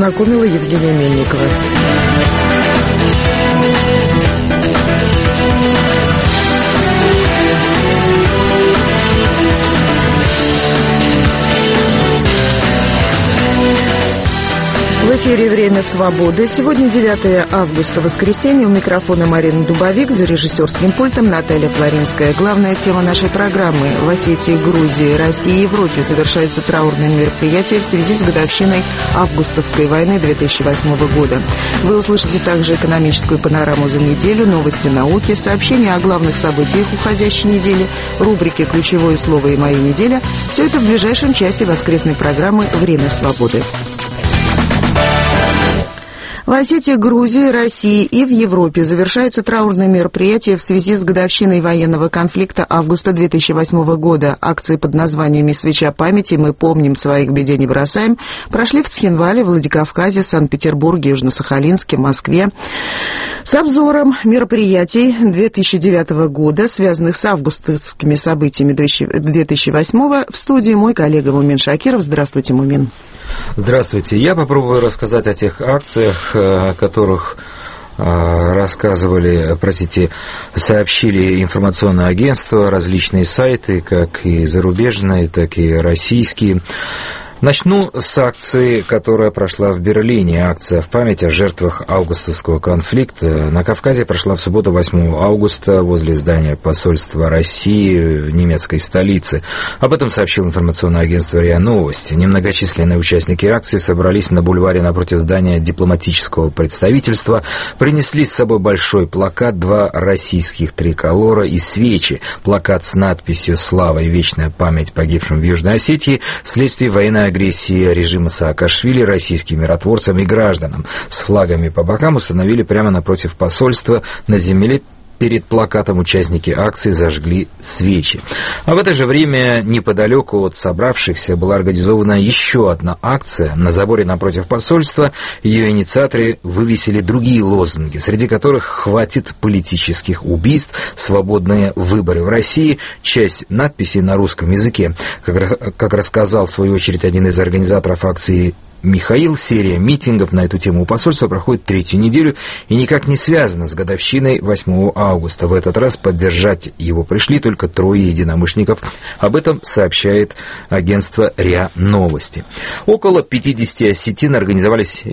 познакомила Евгения Мельникова. В эфире «Время свободы». Сегодня 9 августа, воскресенье. У микрофона Марина Дубовик, за режиссерским пультом Наталья Флоринская. Главная тема нашей программы. В Осетии, Грузии, России и Европе завершаются траурные мероприятия в связи с годовщиной августовской войны 2008 года. Вы услышите также экономическую панораму за неделю, новости науки, сообщения о главных событиях уходящей недели, рубрики «Ключевое слово» и «Моя неделя». Все это в ближайшем часе воскресной программы «Время свободы». В Осетии, Грузии, России и в Европе завершаются траурные мероприятия в связи с годовщиной военного конфликта августа 2008 года. Акции под названиями «Свеча памяти», «Мы помним, своих в беде не бросаем» прошли в Цхинвале, Владикавказе, Санкт-Петербурге, Южно-Сахалинске, Москве. С обзором мероприятий 2009 года, связанных с августовскими событиями 2008 в студии мой коллега Мумин Шакиров. Здравствуйте, Мумин. Здравствуйте. Я попробую рассказать о тех акциях, о которых сообщили информационные агентства, различные сайты, как и зарубежные, так и российские. Начну с акции, которая прошла в Берлине. Акция в память о жертвах августовского конфликта. На Кавказе прошла в субботу, 8 августа, возле здания посольства России в немецкой столице. Об этом сообщило информационное агентство РИА Новости. Немногочисленные участники акции собрались на бульваре напротив здания дипломатического представительства, принесли с собой большой плакат, 2 российских триколора и свечи. Плакат с надписью «Слава и вечная память погибшим в Южной Осетии вследствие военной агрессии режима Саакашвили российским миротворцам и гражданам. С флагами по бокам установили прямо напротив посольства. На земле перед плакатом участники акции зажгли свечи. А в это же время неподалеку от собравшихся была организована еще одна акция. На заборе напротив посольства ее инициаторы вывесили другие лозунги, среди которых «Хватит политических убийств», «Свободные выборы в России», часть надписей на русском языке. Как рассказал в свою очередь один из организаторов акции Михаил, серия митингов на эту тему у посольства проходит 3-ю неделю и никак не связана с годовщиной 8 августа. В этот раз поддержать его пришли только 3 единомышленников. Об этом сообщает агентство РИА Новости. Около 50 осетин организовались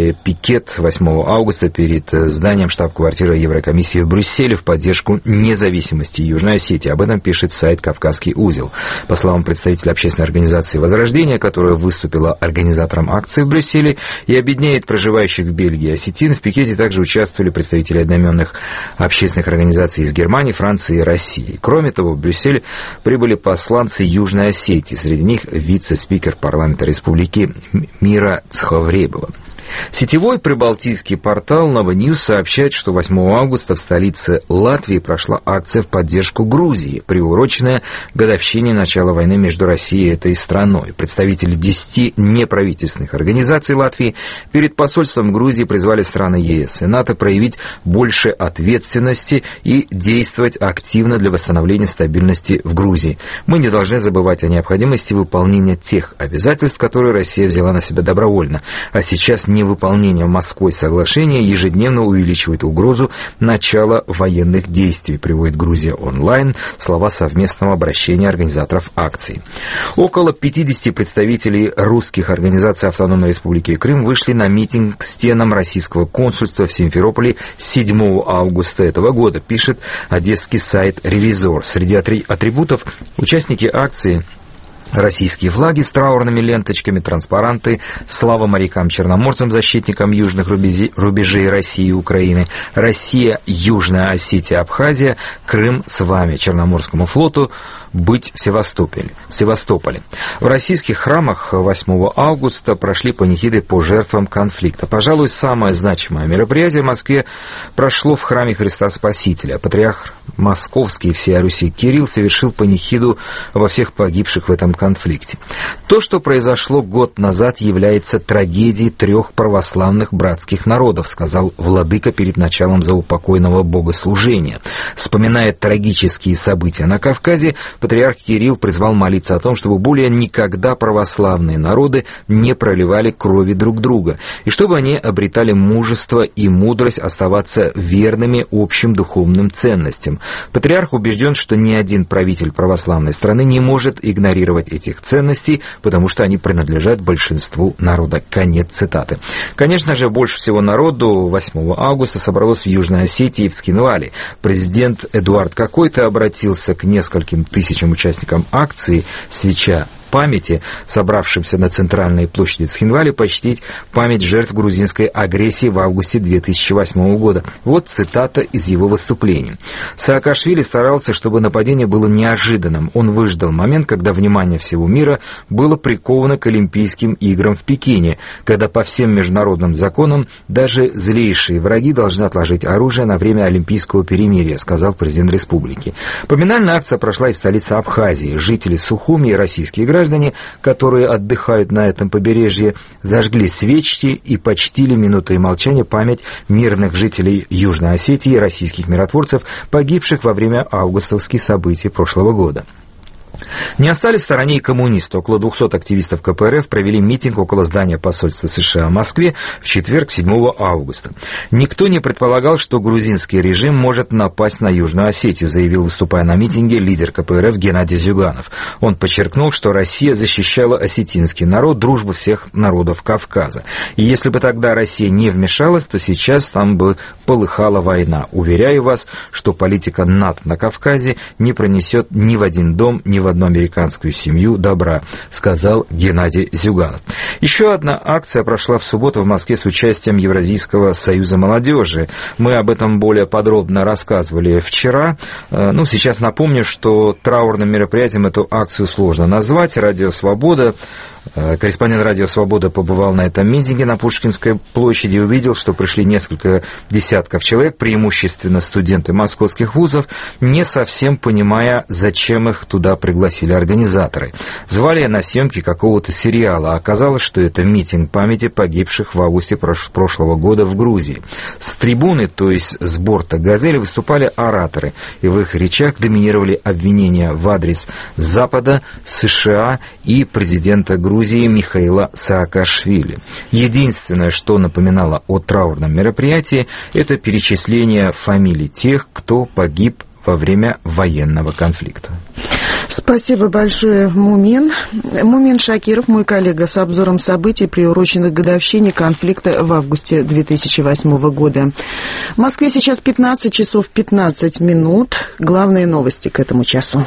пикет 8 августа перед зданием штаб-квартиры Еврокомиссии в Брюсселе в поддержку независимости Южной Осетии. Об этом пишет сайт «Кавказский узел». По словам представителя общественной организации «Возрождение», которая выступила организатором акции в Брюсселе и объединяет проживающих в Бельгии осетин, в пикете также участвовали представители одноименных общественных организаций из Германии, Франции и России. Кроме того, в Брюссель прибыли посланцы Южной Осетии, среди них вице-спикер парламента республики Мира Цховребова. Сетевой прибалтийский портал Новоньюз сообщает, что 8 августа в столице Латвии прошла акция в поддержку Грузии, приуроченная годовщине начала войны между Россией и этой страной. Представители 10 неправительственных организаций Латвии перед посольством Грузии призвали страны ЕС и НАТО проявить больше ответственности и действовать активно для восстановления стабильности в Грузии. Мы не должны забывать о необходимости выполнения тех обязательств, которые Россия взяла на себя добровольно, а сейчас невыполнение Москвой соглашения ежедневно увеличивает угрозу начала военных действий, приводит Грузия онлайн слова совместного обращения организаторов акций. Около 50 представителей русских организаций Автономной Республики Крым вышли на митинг к стенам российского консульства в Симферополе 7 августа этого года, пишет одесский сайт «Ревизор». Среди атрибутов участники акции — российские флаги с траурными ленточками, транспаранты, слава морякам-черноморцам, защитникам южных рубежей России и Украины, Россия, Южная Осетия, Абхазия, Крым с вами, Черноморскому флоту быть в Севастополе. В российских храмах 8 августа прошли панихиды по жертвам конфликта. Пожалуй, самое значимое мероприятие в Москве прошло в храме Христа Спасителя. Патриарх Московский всея Руси Кирилл совершил панихиду во всех погибших в этом конфликте. То, что произошло год назад, является трагедией 3 православных братских народов, сказал владыка перед началом заупокойного богослужения. Вспоминая трагические события на Кавказе, патриарх Кирилл призвал молиться о том, чтобы более никогда православные народы не проливали крови друг друга, и чтобы они обретали мужество и мудрость оставаться верными общим духовным ценностям. Патриарх убежден, что ни один правитель православной страны не может игнорировать этих ценностей, потому что они принадлежат большинству народа. Конец цитаты. Конечно же, больше всего народу 8 августа собралось в Южной Осетии и в Цхинвале. Президент Эдуард Какой-то обратился к нескольким тысячам участникам акции «Свеча памяти», собравшимся на центральной площади Цхинвали, почтить память жертв грузинской агрессии в августе 2008 года. Вот цитата из его выступления. Саакашвили старался, чтобы нападение было неожиданным. Он выждал момент, когда внимание всего мира было приковано к Олимпийским играм в Пекине, когда по всем международным законам даже злейшие враги должны отложить оружие на время Олимпийского перемирия, сказал президент республики. Поминальная акция прошла и в столице Абхазии. Жители Сухуми и российские граждане, которые отдыхают на этом побережье, зажгли свечи и почтили минутой молчания память мирных жителей Южной Осетии и российских миротворцев, погибших во время августовских событий прошлого года. Не остались в стороне и коммунисты. Около 200 активистов КПРФ провели митинг около здания посольства США в Москве в четверг, 7 августа. Никто не предполагал, что грузинский режим может напасть на Южную Осетию, заявил, выступая на митинге, лидер КПРФ Геннадий Зюганов. Он подчеркнул, что Россия защищала осетинский народ, дружбу всех народов Кавказа. И если бы тогда Россия не вмешалась, то сейчас там бы полыхала война. Уверяю вас, что политика НАТО на Кавказе не пронесет ни в один дом, ни в одну американскую семью добра, сказал Геннадий Зюганов. Еще одна акция прошла в субботу в Москве с участием Евразийского союза молодежи. Мы об этом более подробно рассказывали вчера. Сейчас напомню, что траурным мероприятием эту акцию сложно назвать. Радио «Свобода», корреспондент «Радио Свобода» побывал на этом митинге на Пушкинской площади и увидел, что пришли несколько десятков человек, преимущественно студенты московских вузов, не совсем понимая, зачем их туда пригласили организаторы. Звали на съемки какого-то сериала, а оказалось, что это митинг памяти погибших в августе прошлого года в Грузии. С трибуны, то есть с борта «Газели», выступали ораторы, и в их речах доминировали обвинения в адрес Запада, США и президента Грузии Михаила Саакашвили. Единственное, что напоминало о траурном мероприятии, это перечисление фамилий тех, кто погиб во время военного конфликта. Спасибо большое, Мумин. Мумин Шакиров, мой коллега, с обзором событий, приуроченных к годовщине конфликта в августе 2008 года. В Москве сейчас 15 часов 15 минут. Главные новости к этому часу.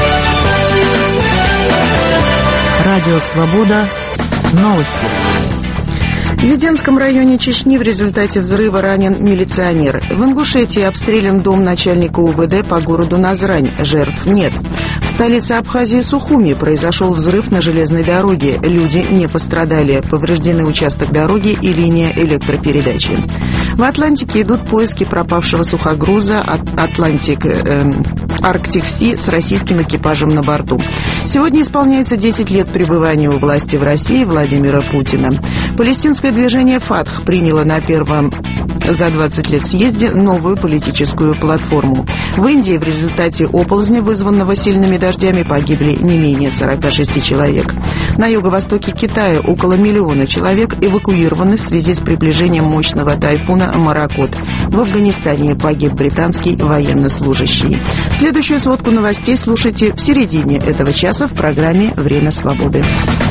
Радио «Свобода». Новости. В Веденском районе Чечни в результате взрыва ранен милиционер. В Ингушетии обстрелян дом начальника УВД по городу Назрань. Жертв нет. В столице Абхазии Сухуми произошел взрыв на железной дороге. Люди не пострадали. Повреждены участок дороги и линия электропередачи. В Атлантике идут поиски пропавшего сухогруза Атлантик Арктик Си с российским экипажем на борту. Сегодня исполняется 10 лет пребывания у власти в России Владимира Путина. Палестинское движение «Фатх» приняло на первом за 20 лет съезде новую политическую платформу. В Индии в результате оползня, вызванного сильными дождями, погибли не менее 46 человек. На юго-востоке Китая около 1 миллиона человек эвакуированы в связи с приближением мощного тайфуна «Маракот». В Афганистане погиб британский военнослужащий. Следующую сводку новостей слушайте в середине этого часа в программе «Время свободы».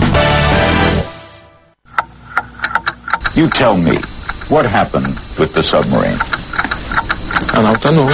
You tell me, what happened with the submarine? Она утонула.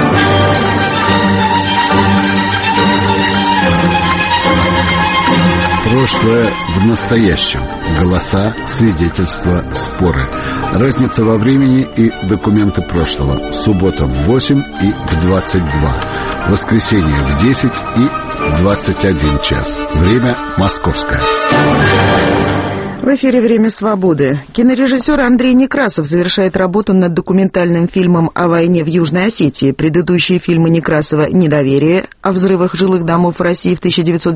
Прошлое в настоящем. Голоса, свидетельства, споры. Разница во времени и документы прошлого. Суббота в 8 и в 22. Воскресенье в 10 и в 21 час. Время московское. В эфире «Время свободы». Кинорежиссер Андрей Некрасов завершает работу над документальным фильмом о войне в Южной Осетии. Предыдущие фильмы Некрасова «Недоверие» о взрывах жилых домов в России в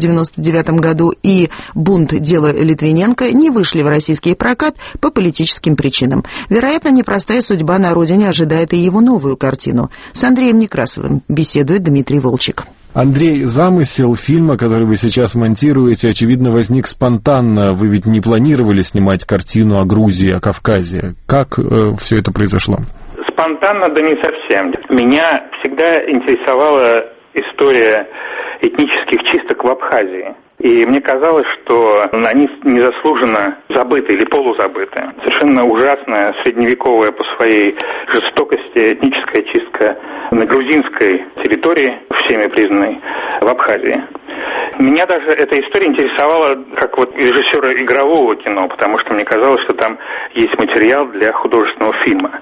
1999 году и «Бунт. Дело Литвиненко» не вышли в российский прокат по политическим причинам. Вероятно, непростая судьба на родине ожидает и его новую картину. С Андреем Некрасовым беседует Дмитрий Волчек. Андрей, замысел фильма, который вы сейчас монтируете, очевидно, возник спонтанно. Вы ведь не планировали снимать картину о Грузии, о Кавказе. Как все это произошло? Спонтанно, да не совсем. Меня всегда интересовала история этнических чисток в Абхазии. И мне казалось, что они незаслуженно забыты или полузабыты. Совершенно ужасная, средневековая по своей жестокости этническая чистка на грузинской территории, всеми признанной, в Абхазии. Меня даже эта история интересовала как вот режиссера игрового кино, потому что мне казалось, что там есть материал для художественного фильма.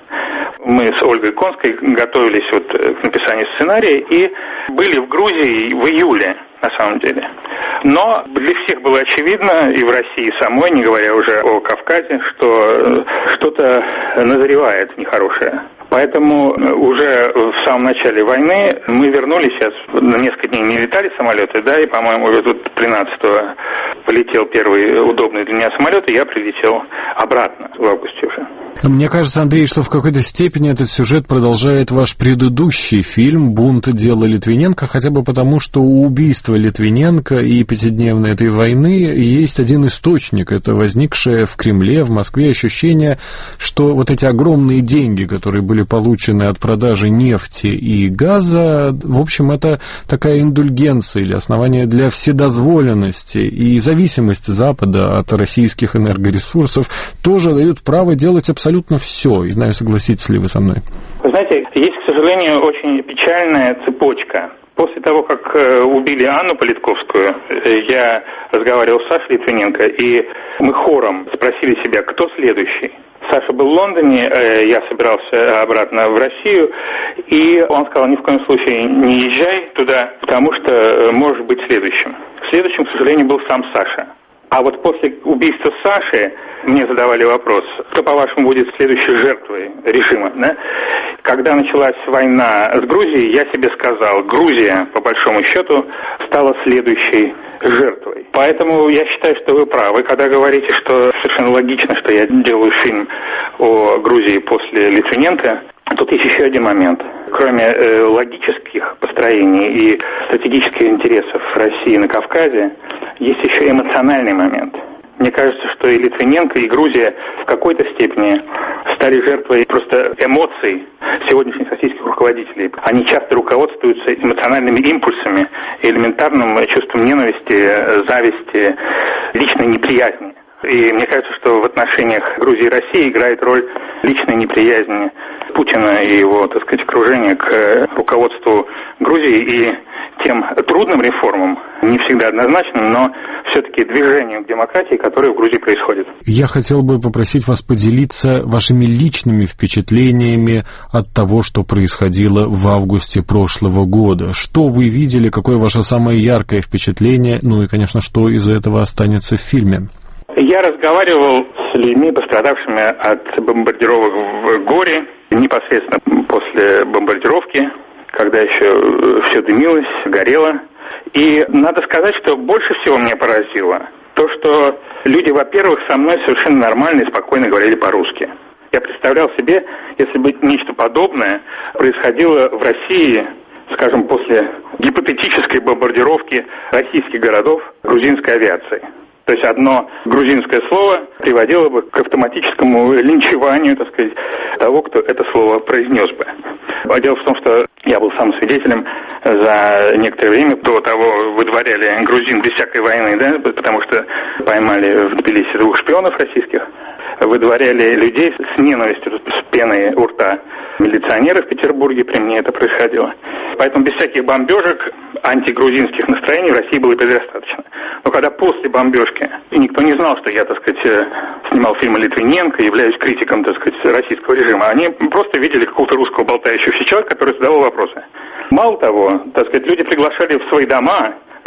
Мы с Ольгой Конской готовились вот к написанию сценария и были в Грузии в июле, на самом деле. Но для всех было очевидно, и в России самой, не говоря уже о Кавказе, что что-то назревает нехорошее. Поэтому уже в самом начале войны мы вернулись, сейчас на несколько дней не летали самолеты, да, и, по-моему, уже тут 13-го полетел первый удобный для меня самолет, и я прилетел обратно в августе уже. Мне кажется, Андрей, что в какой-то степени этот сюжет продолжает ваш предыдущий фильм «Бунт. Дело Литвиненко», хотя бы потому, что у убийства Литвиненко и пятидневной этой войны есть один источник. Это возникшее в Кремле, в Москве ощущение, что вот эти огромные деньги, которые были получены от продажи нефти и газа, в общем, это такая индульгенция или основание для вседозволенности, и зависимость Запада от российских энергоресурсов тоже дают право делать абсолютно все. И знаю, согласитесь ли вы со мной. Вы знаете, есть, к сожалению, очень печальная цепочка. После того, как убили Анну Политковскую, я разговаривал с Сашей Литвиненко, и мы хором спросили себя, кто следующий. Саша был в Лондоне, я собирался обратно в Россию, и он сказал, ни в коем случае не езжай туда, потому что можешь быть следующим. Следующим, к сожалению, был сам Саша. А вот после убийства Саши мне задавали вопрос, кто, по-вашему, будет следующей жертвой режима, да? Когда началась война с Грузией, я себе сказал, Грузия, по большому счету, стала следующей жертвой. Поэтому я считаю, что вы правы, когда говорите, что совершенно логично, что я делаю фильм о Грузии после Литвиненко. Тут есть еще один момент. Кроме логических построений и стратегических интересов России на Кавказе, есть еще эмоциональный момент. Мне кажется, что и Литвиненко, и Грузия в какой-то степени стали жертвой просто эмоций сегодняшних российских руководителей. Они часто руководствуются эмоциональными импульсами, элементарным чувством ненависти, зависти, личной неприязни. И мне кажется, что в отношениях Грузии и России играет роль личной неприязни Путина и его, так сказать, окружения к руководству Грузии и тем трудным реформам, не всегда однозначным, но все-таки движению к демократии, которое в Грузии происходит. Я хотел бы попросить вас поделиться вашими личными впечатлениями от того, что происходило в августе прошлого года. Что вы видели, какое ваше самое яркое впечатление, ну и, конечно, что из этого останется в фильме? Я разговаривал с людьми, пострадавшими от бомбардировок в Горе, непосредственно после бомбардировки, когда еще все дымилось, горело. И надо сказать, что больше всего меня поразило то, что люди, во-первых, со мной совершенно нормально и спокойно говорили по-русски. Я представлял себе, если бы нечто подобное происходило в России, скажем, после гипотетической бомбардировки российских городов грузинской авиацией. То есть одно грузинское слово приводило бы к автоматическому линчеванию, так сказать, того, кто это слово произнес бы. Дело в том, что я был сам свидетелем за некоторое время до того выдворяли грузин без всякой войны, да, потому что поймали в Тбилиси 2 шпионов российских, выдворяли людей с ненавистью, с пеной у рта. Милиционеры в Петербурге, при мне это происходило. Поэтому без всяких бомбежек антигрузинских настроений в России было предостаточно. Но когда после бомбежки, и никто не знал, что я, так сказать, снимал фильмы Литвиненко, являюсь критиком, так сказать, российского режима, они просто видели какого-то русского болтающегося человека, который задавал вопросы. Мало того, так сказать, люди приглашали в свои дома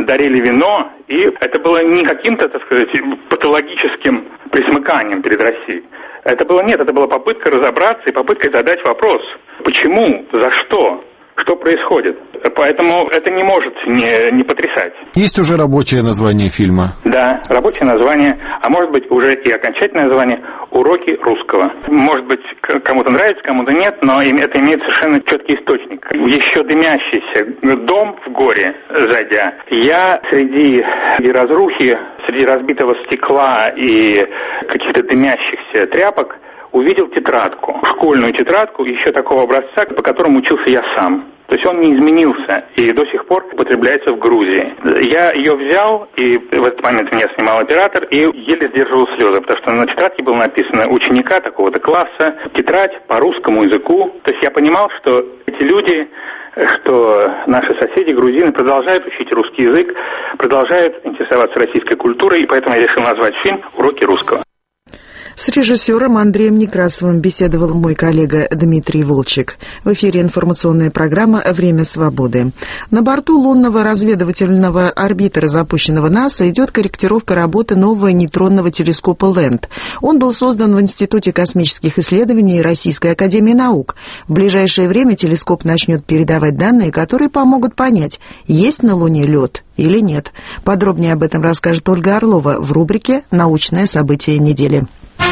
дарили вино, и это было не каким-то, так сказать, патологическим присмыканием перед Россией. Это была попытка разобраться и попытка задать вопрос, почему, за что происходит. Поэтому это не может не потрясать. Есть уже рабочее название фильма? Да, рабочее название, а может быть уже и окончательное название «Уроки русского». Может быть, кому-то нравится, кому-то нет, но это имеет совершенно четкий источник. Еще дымящийся дом в горе, зайдя, я среди разрухи, среди разбитого стекла и каких-то дымящихся тряпок увидел тетрадку, школьную тетрадку, еще такого образца, по которому учился я сам. То есть он не изменился и до сих пор употребляется в Грузии. Я ее взял, и в этот момент меня снимал оператор, и еле сдерживал слезы, потому что на тетрадке было написано «ученика такого-то класса», тетрадь по русскому языку. То есть я понимал, что эти люди, что наши соседи, грузины, продолжают учить русский язык, продолжают интересоваться российской культурой, и поэтому я решил назвать фильм «Уроки русского». С режиссером Андреем Некрасовым беседовал мой коллега Дмитрий Волчек. В эфире информационная программа «Время свободы». На борту лунного разведывательного орбитера, запущенного НАСА, идет корректировка работы нового нейтронного телескопа ЛЭНД. Он был создан в Институте космических исследований Российской академии наук. В ближайшее время телескоп начнет передавать данные, которые помогут понять, есть на Луне лед или нет. Подробнее об этом расскажет Ольга Орлова в рубрике «Научное событие недели».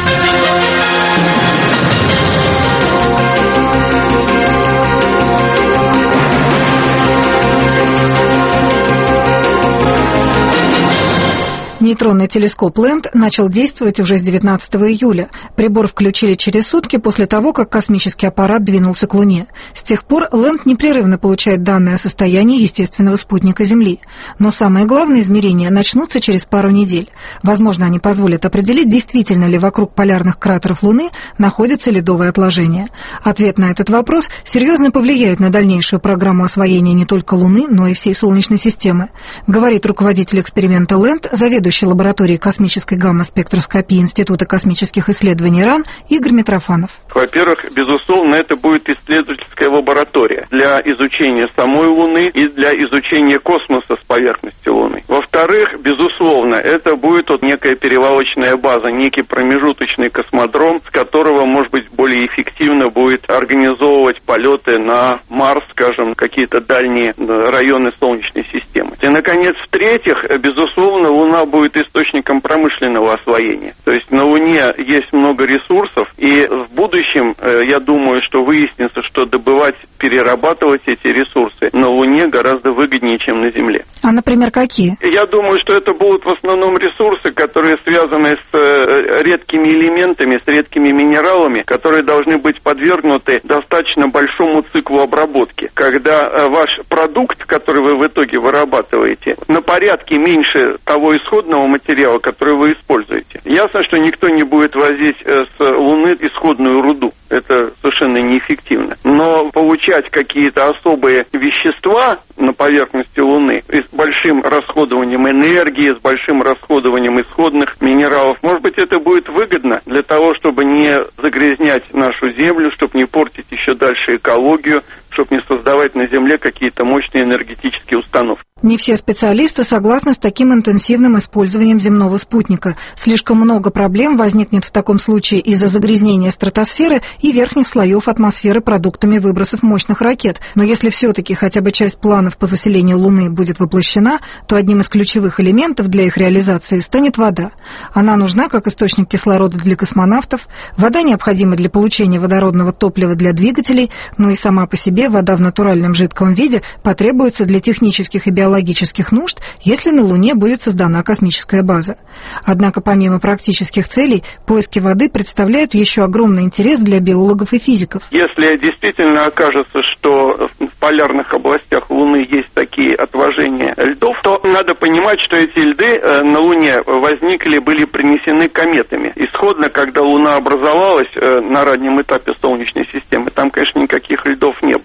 Нейтронный телескоп ЛЭНД начал действовать уже с 19 июля. Прибор включили через сутки после того, как космический аппарат двинулся к Луне. С тех пор ЛЭНД непрерывно получает данные о состоянии естественного спутника Земли. Но самые главные измерения начнутся через пару недель. Возможно, они позволят определить, действительно ли вокруг полярных кратеров Луны находятся ледовые отложения. Ответ на этот вопрос серьезно повлияет на дальнейшую программу освоения не только Луны, но и всей Солнечной системы, говорит руководитель эксперимента ЛЭНД, заведующий лаборатории космической гамма-спектроскопии Института космических исследований РАН Игорь Митрофанов. Во-первых, безусловно, это будет исследовательская лаборатория для изучения самой Луны и для изучения космоса с поверхности Луны. Во-вторых, безусловно, это будет некая перевалочная база, некий промежуточный космодром, с которого, может быть, более эффективно будет организовывать полеты на Марс, скажем, какие-то дальние районы Солнечной системы. И, наконец, в-третьих, безусловно, Луна будет источником промышленного освоения. То есть на Луне есть много ресурсов, и в будущем, я думаю, что выяснится, что добывать, перерабатывать эти ресурсы на Луне гораздо выгоднее, чем на Земле. А, например, какие? Я думаю, что это будут в основном ресурсы, которые связаны с редкими элементами, с редкими минералами, которые должны быть подвергнуты достаточно большому циклу обработки. Когда ваш продукт, который вы в итоге вырабатываете, на порядке меньше того исходного материала, который вы используете. Ясно, что никто не будет возить с Луны исходную руду. Это совершенно неэффективно. Но получать какие-то особые вещества на поверхности Луны с большим расходованием энергии, с большим расходованием исходных минералов, может быть, это будет выгодно для того, чтобы не загрязнять нашу Землю, чтобы не портить еще дальше экологию, чтобы не создавать на Земле какие-то мощные энергетические установки. Не все специалисты согласны с таким интенсивным использованием земного спутника. Слишком много проблем возникнет в таком случае из-за загрязнения стратосферы и верхних слоев атмосферы продуктами выбросов мощных ракет. Но если все-таки хотя бы часть планов по заселению Луны будет воплощена, то одним из ключевых элементов для их реализации станет вода. Она нужна как источник кислорода для космонавтов, вода необходима для получения водородного топлива для двигателей, но и сама по себе вода в натуральном жидком виде потребуется для технических и биологических нужд, если на Луне будет создана космическая база. Однако помимо практических целей, поиски воды представляют еще огромный интерес для биологов и физиков. Если действительно окажется, что в полярных областях Луны есть такие отложения льдов, то надо понимать, что эти льды на Луне возникли, были принесены кометами. Исходно, когда Луна образовалась на раннем этапе Солнечной системы, там, конечно, никаких льдов не было. Но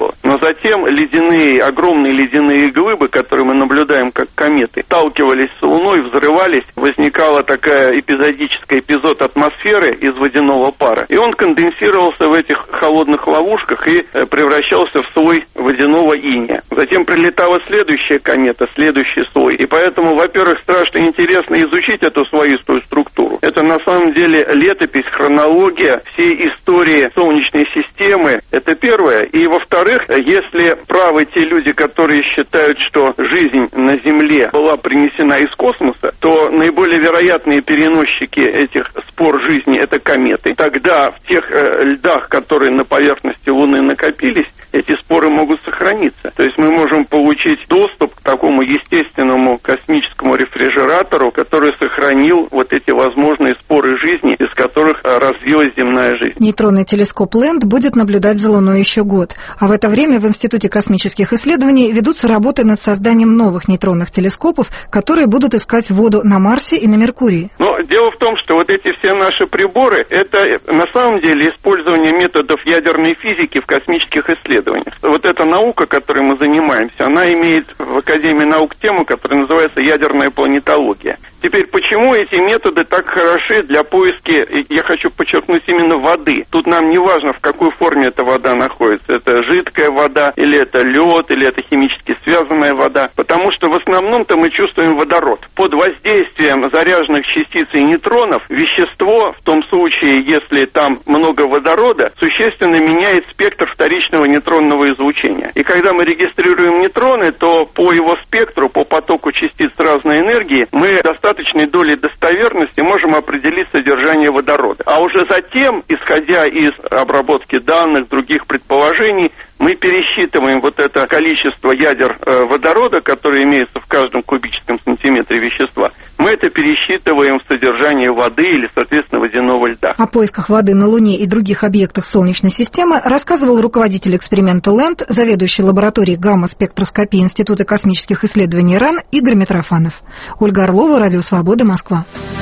затем огромные ледяные глыбы, которые мы наблюдаем как кометы, сталкивались с Луной, взрывались, возникала такая эпизод атмосферы из водяного пара, и он конденсировался в этих холодных ловушках и превращался в слой водяного иния. Затем прилетала следующая комета, следующий слой, и поэтому, во-первых, страшно интересно изучить эту слоистую структуру. Это на самом деле летопись, хронология всей истории Солнечной системы, это первое. И, во-вторых, если правы те люди, которые считают, что жизнь на Земле была принесена из космоса, то наиболее вероятные переносчики этих спор жизни – это кометы. Тогда в тех льдах, которые на поверхности Луны накопились, эти споры могут сохраниться. То есть мы можем получить доступ к такому естественному космическому рефрижератору, который сохранил вот эти возможные споры жизни, из которых развилась земная жизнь. Нейтронный телескоп Лэнд будет наблюдать за Луной еще год. А в это время в Институте космических исследований ведутся работы над созданием новых нейтронных телескопов, которые будут искать воду на Марсе и на Меркурии. Но дело в том, что вот эти все наши приборы, это на самом деле использование методов ядерной физики в космических исследованиях. Вот эта наука, которой мы занимаемся, она имеет в Академии наук тему, которая называется ядерная планетология. Теперь, почему эти методы так хороши для поиски, я хочу подчеркнуть, именно воды? Тут нам не важно, в какой форме эта вода находится. Это жидкая вода, или это лед, или это химически связанная вода. Потому что в основном-то мы чувствуем водород. Под воздействием заряженных частиц и нейтронов вещество, в том случае, если там много водорода, существенно меняет спектр вторичного нейтронного излучения. И когда мы регистрируем нейтроны, то по его спектру, по потоку частиц разной энергии, мы достаточной долей достоверности можем определить содержание водорода. А уже затем, исходя из обработки данных, других предположений, мы пересчитываем вот это количество ядер водорода, которое имеется в каждом кубическом сантиметре вещества. Мы это пересчитываем в содержание воды или, соответственно, водяного льда. О поисках воды на Луне и других объектах Солнечной системы рассказывал руководитель эксперимента Лэнд, заведующий лабораторией гамма-спектроскопии Института космических исследований РАН Игорь Митрофанов. Ольга Орлова, Радио Свобода, Москва.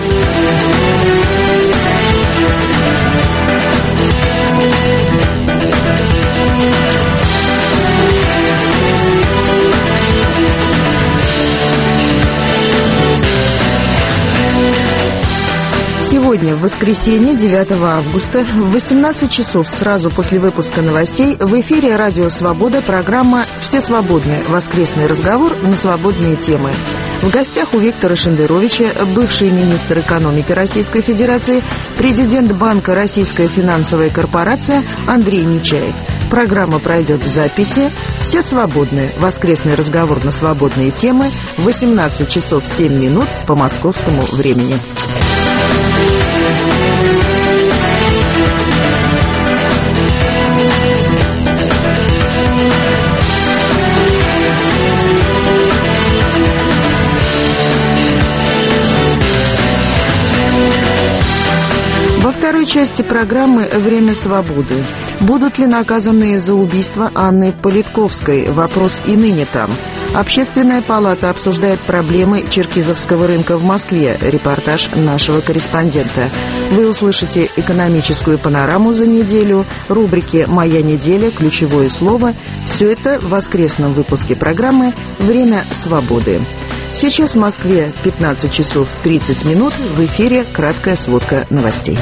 Сегодня, в воскресенье, 9 августа, в 18 часов сразу после выпуска новостей в эфире «Радио Свобода» программа «Все свободны. Воскресный разговор на свободные темы». В гостях у Виктора Шендеровича бывший министр экономики Российской Федерации, президент Банка «Российская финансовая корпорация» Андрей Нечаев. Программа пройдет в записи. «Все свободны. Воскресный разговор на свободные темы» в 18 часов 7 минут по московскому времени. Во второй части программы «Время свободы». Будут ли наказаны за убийство Анны Политковской? Вопрос и ныне там. Общественная палата обсуждает проблемы черкизовского рынка в Москве. Репортаж нашего корреспондента. Вы услышите экономическую панораму за неделю, рубрики «Моя неделя», ключевое слово. Все это в воскресном выпуске программы «Время свободы». Сейчас в Москве 15 часов 30 минут. В эфире краткая сводка новостей.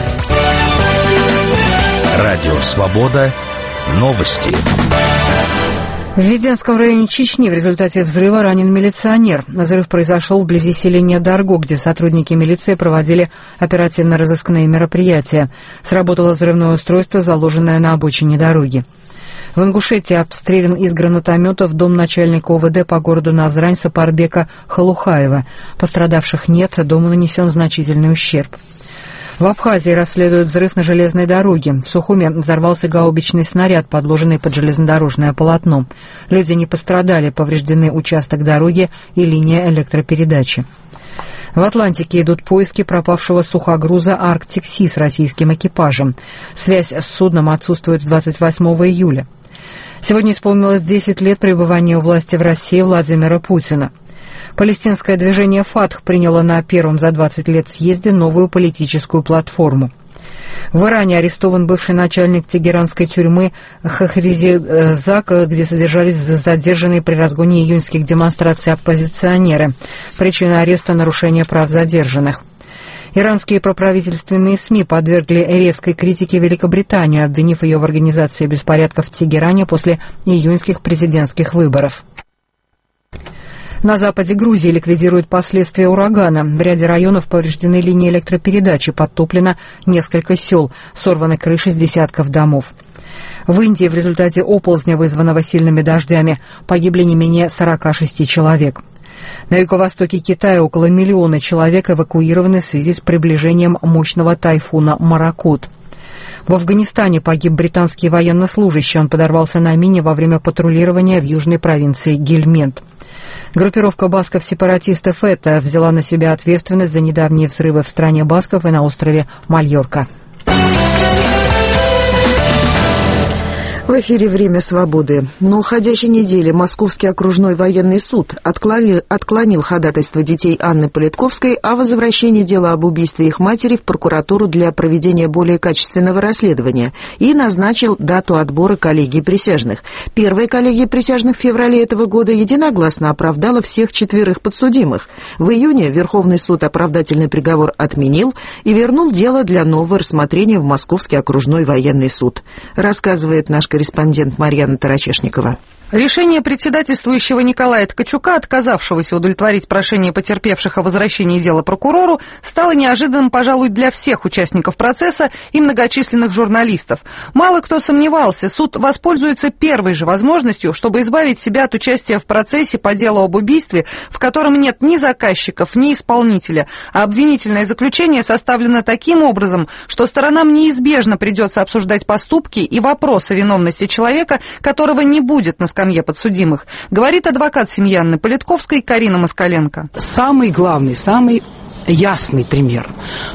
Радио «Свобода». Новости. В Веденском районе Чечни в результате взрыва ранен милиционер. Взрыв произошел вблизи селения Дарго, где сотрудники милиции проводили оперативно-розыскные мероприятия. Сработало взрывное устройство, заложенное на обочине дороги. В Ингушетии обстрелян из гранатометов дом начальника ОВД по городу Назрань Сапарбека Халухаева. Пострадавших нет, дому нанесен значительный ущерб. В Абхазии расследуют взрыв на железной дороге. В Сухуме взорвался гаубичный снаряд, подложенный под железнодорожное полотно. Люди не пострадали, повреждены участок дороги и линия электропередачи. В Атлантике идут поиски пропавшего сухогруза «Арктик-Си» с российским экипажем. Связь с судном отсутствует 28 июля. Сегодня исполнилось 10 лет пребывания у власти в России Владимира Путина. Палестинское движение «Фатх» приняло на первом за 20 лет съезде новую политическую платформу. В Иране арестован бывший начальник тегеранской тюрьмы Хахризад, где содержались задержанные при разгоне июньских демонстраций оппозиционеры. Причина ареста — нарушение прав задержанных. Иранские проправительственные СМИ подвергли резкой критике Великобританию, обвинив ее в организации беспорядков в Тегеране после июньских президентских выборов. На западе Грузии ликвидируют последствия урагана. В ряде районов повреждены линии электропередачи, подтоплено несколько сел, сорваны крыши с десятков домов. В Индии в результате оползня, вызванного сильными дождями, погибли не менее 46 человек. На юго-востоке Китая около 1 миллиона человек эвакуированы в связи с приближением мощного тайфуна «Маракут». В Афганистане погиб британский военнослужащий. Он подорвался на мине во время патрулирования в южной провинции Гельмент. Группировка басков-сепаратистов ЭТА взяла на себя ответственность за недавние взрывы в стране басков и на острове Мальорка. В эфире «Время свободы». На уходящей неделе Московский окружной военный суд отклонил ходатайство детей Анны Политковской о возвращении дела об убийстве их матери в прокуратуру для проведения более качественного расследования и назначил дату отбора коллегии присяжных. Первая коллегия присяжных в феврале этого года единогласно оправдала всех 4 подсудимых. В июне Верховный суд оправдательный приговор отменил и вернул дело для нового рассмотрения в Московский окружной военный суд. Рассказывает наш корреспондент Марьяна Тарачешникова. Решение председательствующего Николая Ткачука, отказавшегося удовлетворить прошение потерпевших о возвращении дела прокурору, стало неожиданным, пожалуй, для всех участников процесса и многочисленных журналистов. Мало кто сомневался, суд воспользуется первой же возможностью, чтобы избавить себя от участия в процессе по делу об убийстве, в котором нет ни заказчиков, ни исполнителя, а обвинительное заключение составлено таким образом, что сторонам неизбежно придется обсуждать поступки и вопрос о виновности человека, которого не будет на скамье подсудимых, говорит адвокат семьи Анны Политковской Карина Москаленко. Самый главный, самый ясный пример.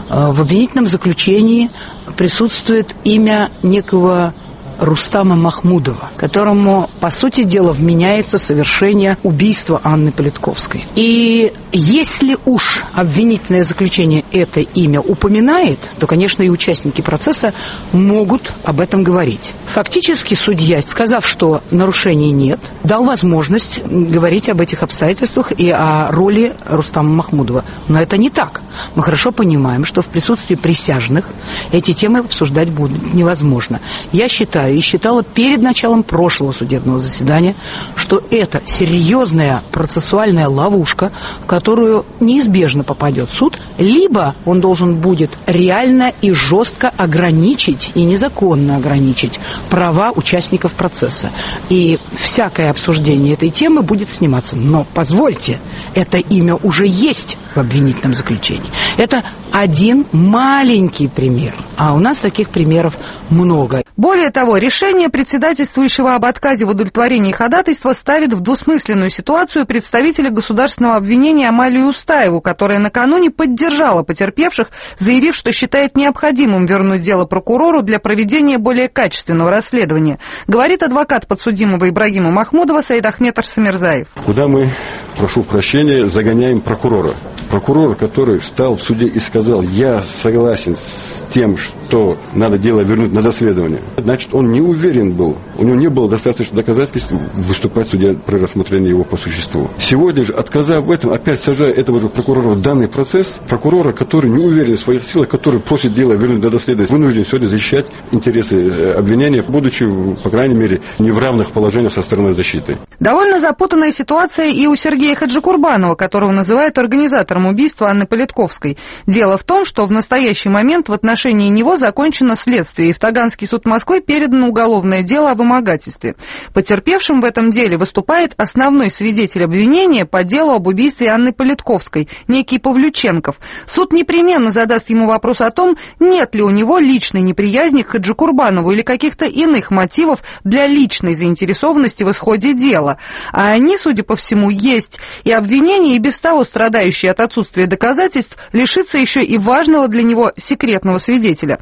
В обвинительном заключении присутствует имя некого Рустама Махмудова, которому, по сути дела, вменяется совершение убийства Анны Политковской. И если уж обвинительное заключение это имя упоминает, то, конечно, и участники процесса могут об этом говорить. Фактически судья, сказав, что нарушений нет, дал возможность говорить об этих обстоятельствах и о роли Рустама Махмудова. Но это не так. Мы хорошо понимаем, что в присутствии присяжных эти темы обсуждать будет невозможно. Я считаю, и считала перед началом прошлого судебного заседания, что это серьезная процессуальная ловушка, в которую неизбежно попадет суд, либо он должен будет реально и жестко ограничить и незаконно ограничить права участников процесса. И всякое обсуждение этой темы будет сниматься. Но, позвольте, это имя уже есть в обвинительном заключении. Это один маленький пример. А у нас таких примеров много. Более того, решение председательствующего об отказе в удовлетворении ходатайства ставит в двусмысленную ситуацию представителя государственного обвинения Амалию Устаеву, которая накануне поддержала потерпевших, заявив, что считает необходимым вернуть дело прокурору для проведения более качественного расследования. Говорит адвокат подсудимого Ибрагима Махмудова Саид Ахмед Арсамирзаев. Куда мы, прошу прощения, загоняем прокурора? Прокурор, который встал в суде и сказал: я согласен с тем, что надо дело вернуть на доследование, значит, он не уверен был, у него не было достаточно доказательств выступать в суде при рассмотрении его по существу. Сегодня же, отказав в этом, опять сажая этого же прокурора в данный процесс, прокурора, который не уверен в своих силах, который просит дело вернуть на доследование, вынужден сегодня защищать интересы обвинения, будучи, по крайней мере, не в равных положениях со стороны защиты. Довольно запутанная ситуация и у Сергея Хаджикурбанова, которого называют организатором убийства Анны Политковской. Дело в том, что в настоящий момент в отношении него закончено следствие, и в Таганский суд Москвы передано уголовное дело о вымогательстве. Потерпевшим в этом деле выступает основной свидетель обвинения по делу об убийстве Анны Политковской, некий Павлюченков. Суд непременно задаст ему вопрос о том, нет ли у него личной неприязни к Хаджикурбанову или каких-то иных мотивов для личной заинтересованности в исходе дела. А они, судя по всему, есть. И обвинение, и без того страдающее от отсутствия доказательств, лишится еще и важного для него секретного свидетеля.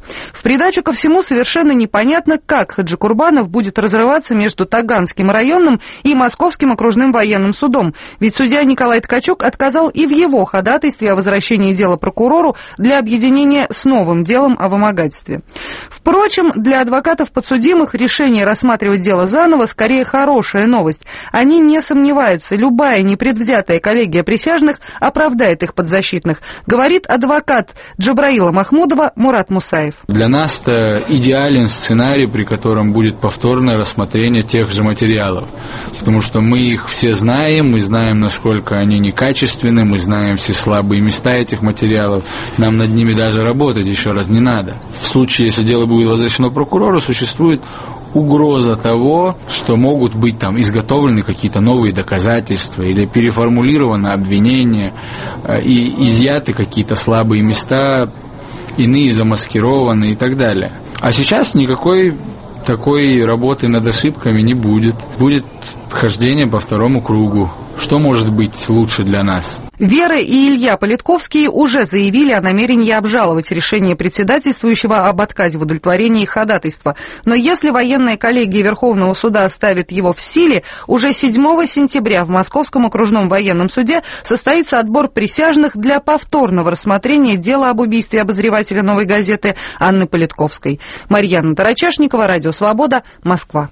В придачу ко всему совершенно непонятно, как Хаджи Курбанов будет разрываться между Таганским районным и Московским окружным военным судом, ведь судья Николай Ткачук отказал и в его ходатайстве о возвращении дела прокурору для объединения с новым делом о вымогательстве. Впрочем, для адвокатов подсудимых решение рассматривать дело заново скорее хорошая новость. Они не сомневаются, любая непредвзятая коллегия присяжных оправдает их подзащитных, говорит адвокат Джабраила Махмудова Мурат Мусаев. Для нас это идеален сценарий, при котором будет повторное рассмотрение тех же материалов, потому что мы их все знаем, мы знаем, насколько они некачественны, мы знаем все слабые места этих материалов, нам над ними даже работать еще раз не надо. В случае, если дело будет возвращено прокурору, существует угроза того, что могут быть там изготовлены какие-то новые доказательства или переформулировано обвинение и изъяты какие-то слабые места, иные замаскированы и так далее. А сейчас никакой такой работы над ошибками не будет. Будет вхождение по второму кругу. Что может быть лучше для нас? Вера и Илья Политковские уже заявили о намерении обжаловать решение председательствующего об отказе в удовлетворении их ходатайства. Но если военная коллегия Верховного суда оставит его в силе, уже 7 сентября в Московском окружном военном суде состоится отбор присяжных для повторного рассмотрения дела об убийстве обозревателя «Новой газеты» Анны Политковской. Марьяна Тарачашникова, Радио Свобода, Москва.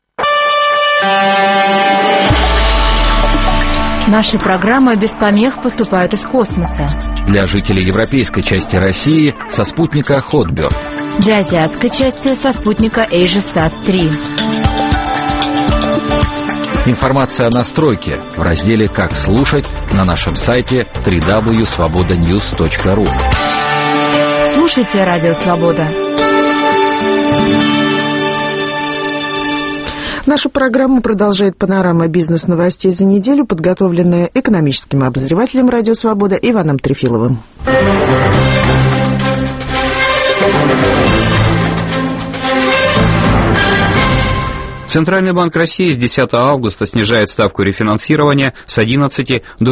Наши программы без помех поступают из космоса. Для жителей европейской части России со спутника Hotbird. Для азиатской части со спутника AsiaSat-3. Информация о настройке в разделе «Как слушать» на нашем сайте www.svobodanews.ru. Слушайте Радио Свобода. Нашу программу продолжает панорама бизнес-новостей за неделю, подготовленная экономическим обозревателем «Радио Свобода» Иваном Трефиловым. Центральный банк России с 10 августа снижает ставку рефинансирования с 11 до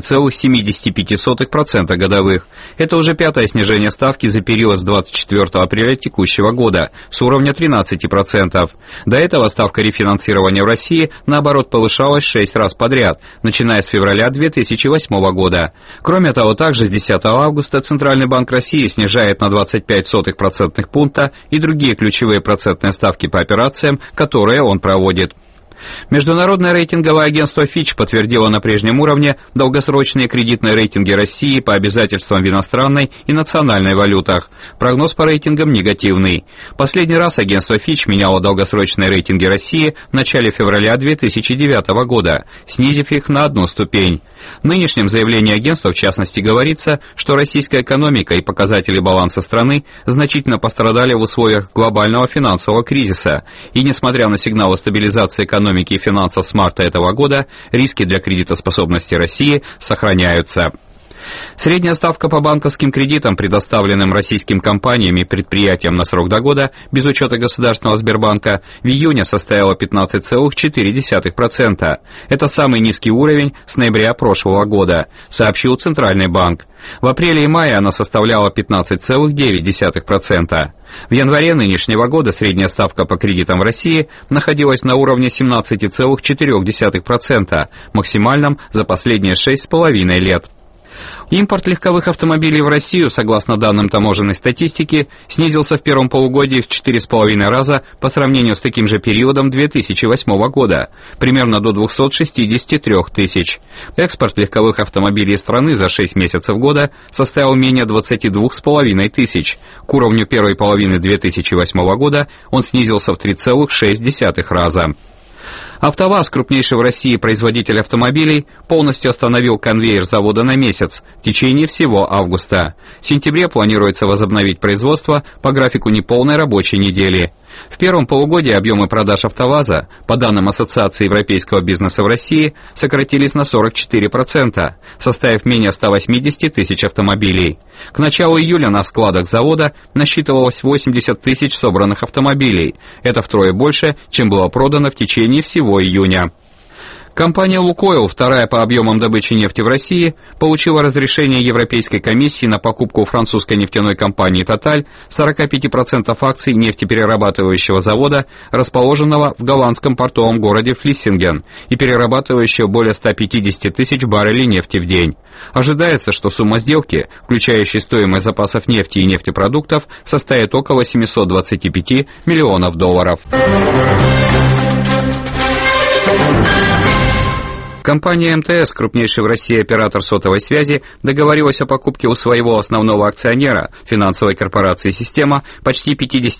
10,75% годовых. Это уже 5-е снижение ставки за период с 24 апреля текущего года с уровня 13%. До этого ставка рефинансирования в России, наоборот, повышалась 6 раз подряд, начиная с февраля 2008 года. Кроме того, также с 10 августа Центральный банк России снижает на 0,25% пункта и другие ключевые процентные ставки по операциям, которые он проводит. Международное рейтинговое агентство Fitch подтвердило на прежнем уровне долгосрочные кредитные рейтинги России по обязательствам в иностранной и национальной валютах. Прогноз по рейтингам негативный. Последний раз агентство Fitch меняло долгосрочные рейтинги России в начале февраля 2009 года, снизив их на 1 ступень. В нынешнем заявлении агентства, в частности, говорится, что российская экономика и показатели баланса страны значительно пострадали в условиях глобального финансового кризиса, и, несмотря на сигналы стабилизации экономики и финансов с марта этого года, риски для кредитоспособности России сохраняются. Средняя ставка по банковским кредитам, предоставленным российским компаниям и предприятиям на срок до года, без учета Государственного Сбербанка, в июне составила 15,4%. Это самый низкий уровень с ноября прошлого года, сообщил Центральный банк. В апреле и мае она составляла 15,9%. В январе нынешнего года средняя ставка по кредитам в России находилась на уровне 17,4%, максимальном за последние 6,5 лет. Импорт легковых автомобилей в Россию, согласно данным таможенной статистики, снизился в первом полугодии в 4,5 раза по сравнению с таким же периодом 2008 года, примерно до 263 тысяч. Экспорт легковых автомобилей страны за 6 месяцев года составил менее 22,5 тысяч. К уровню первой половины 2008 года он снизился в 3,6 раза. АвтоВАЗ, крупнейший в России производитель автомобилей, полностью остановил конвейер завода на месяц в течение всего августа. В сентябре планируется возобновить производство по графику неполной рабочей недели. В первом полугодии объемы продаж АвтоВАЗа, по данным Ассоциации европейского бизнеса в России, сократились на 44%, составив менее 180 тысяч автомобилей. К началу июля на складах завода насчитывалось 80 тысяч собранных автомобилей. Это втрое больше, чем было продано в течение всего июня. Компания «Лукойл», вторая по объемам добычи нефти в России, получила разрешение Европейской комиссии на покупку у французской нефтяной компании «Тоталь» 45% акций нефтеперерабатывающего завода, расположенного в голландском портовом городе Флиссинген и перерабатывающего более 150 тысяч баррелей нефти в день. Ожидается, что сумма сделки, включающая стоимость запасов нефти и нефтепродуктов, составит около 725 миллионов долларов. Компания МТС, крупнейший в России оператор сотовой связи, договорилась о покупке у своего основного акционера, финансовой корпорации «Система», почти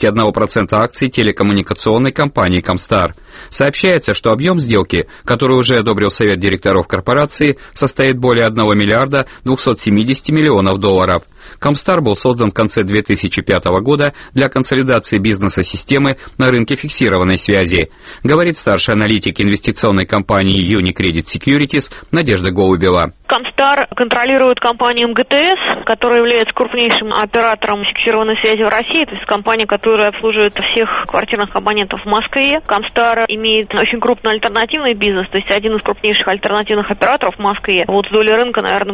51% акций телекоммуникационной компании «Комстар». Сообщается, что объем сделки, который уже одобрил Совет директоров корпорации, составит более 1 миллиарда 270 миллионов долларов. «Комстар» был создан в конце 2005 года для консолидации бизнеса «Системы» на рынке фиксированной связи, говорит старший аналитик инвестиционной компании Unicredit Securities Надежда Голубева. «Комстар» контролирует компанию МГТС, которая является крупнейшим оператором фиксированной связи в России, то есть компания, которая обслуживает всех квартирных абонентов в Москве. «Комстар» имеет очень крупный альтернативный бизнес, то есть один из крупнейших альтернативных операторов в Москве. Вот с долей рынка, наверное,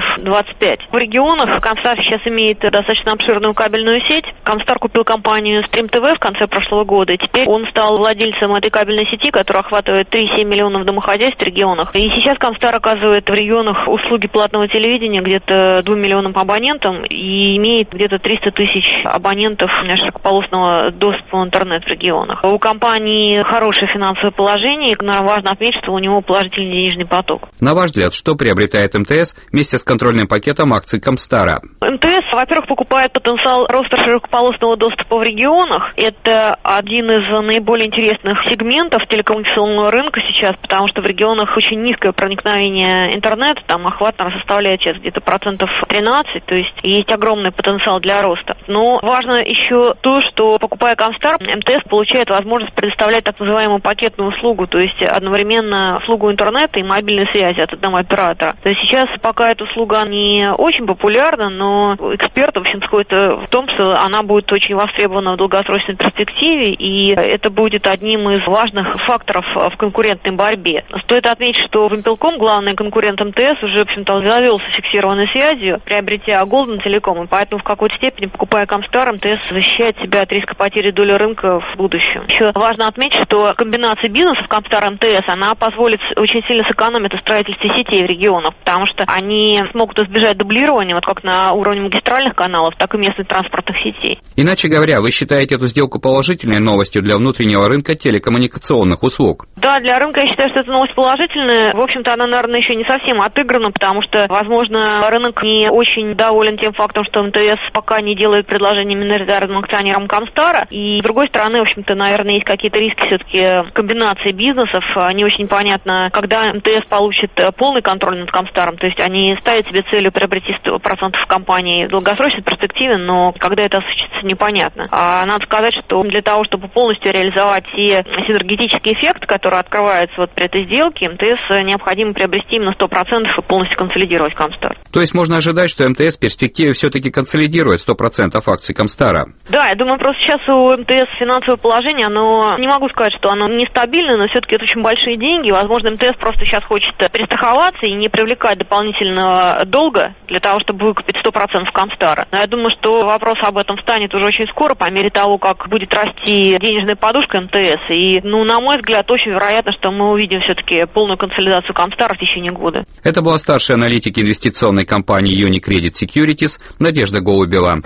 25%. В регионах «Комстар» сейчас имеет достаточно обширную кабельную сеть. «Комстар» купил компанию Stream TV в конце прошлого года, и теперь он стал владельцем этой кабельной сети, которая охватывает 3,7 миллионов домохозяйств в регионах. И сейчас «Комстар» оказывает в регионах услуги платного телевидения где-то 2 миллионам абонентам и имеет где-то 300 тысяч абонентов широкополосного доступа в интернет в регионах. У компании хорошее финансовое положение, и важно отметить, что у него положительный денежный поток. На ваш взгляд, что приобретает МТС вместе с контрольным пакетом акций «Комстара»? МТС, во-первых, покупает потенциал роста широкополосного доступа в регионах. Это один из наиболее интересных сегментов телекоммуникационного рынка сейчас, потому что в регионах очень низкое проникновение интернета, там охват составляет сейчас где-то 13%, то есть есть огромный потенциал для роста. Но важно еще то, что, покупая «Комстар», МТС получает возможность предоставлять так называемую пакетную услугу, то есть одновременно услугу интернета и мобильной связи от одного оператора. То есть сейчас пока эта услуга не очень популярна, но эксперты, в общем, сходятся в том, что она будет очень востребована в долгосрочной перспективе, и это будет одним из важных факторов в конкурентной борьбе. Стоит отметить, что Вимпелком, главный конкурент МТС, уже, в общем-то, завелся фиксированной связью, приобретя Golden Telecom, и поэтому в какой-то степени, покупая «Комстар», МТС защищает себя от риска потери доли рынка в будущем. Еще важно отметить, что комбинация бизнесов «Комстар» и МТС, она позволит очень сильно сэкономить в строительстве сетей в регионах, потому что они смогут избежать дублирования, вот как на уровне магистральных каналов, так и местных транспортных сетей. Иначе говоря, вы считаете эту сделку положительной новостью для внутреннего рынка телекоммуникационных услуг? Да, для рынка я считаю, что эта новость положительная. В общем-то, она, наверное, еще не совсем отыграна, потому что, возможно, рынок не очень доволен тем фактом, что МТС пока не делает предложение миноритарным акционерам «Комстара». И, с другой стороны, в общем-то, наверное, есть какие-то риски все-таки комбинации бизнесов. Не очень понятно, когда МТС получит полный контроль над «Комстаром». То есть они ставят себе целью приобрести 100% компании в долгосрочной перспективе, но когда это осуществится, непонятно. А надо сказать, что для того, чтобы полностью реализовать те синергетические эффекты, которые открываются вот при этой сделке, МТС необходимо приобрести именно 100% и полностью консолидировать «Комстар». То есть можно ожидать, что МТС в перспективе все-таки консолидирует 100% акций «Комстара»? Да, я думаю, просто сейчас у МТС финансовое положение, оно, не могу сказать, что оно нестабильное, но все-таки это очень большие деньги. Возможно, МТС просто сейчас хочет перестраховаться и не привлекать дополнительного долга для того, чтобы выкупить 100% «Комстара». Но я думаю, что вопрос об этом встанет уже очень скоро, по мере того, как будет расти денежная подушка МТС. И, на мой взгляд, очень вероятно, что мы увидим все-таки полную консолидацию «Комстара» в течение года. Это была старший аналитик инвестиционной компании Unicredit Securities Надежда Голубева.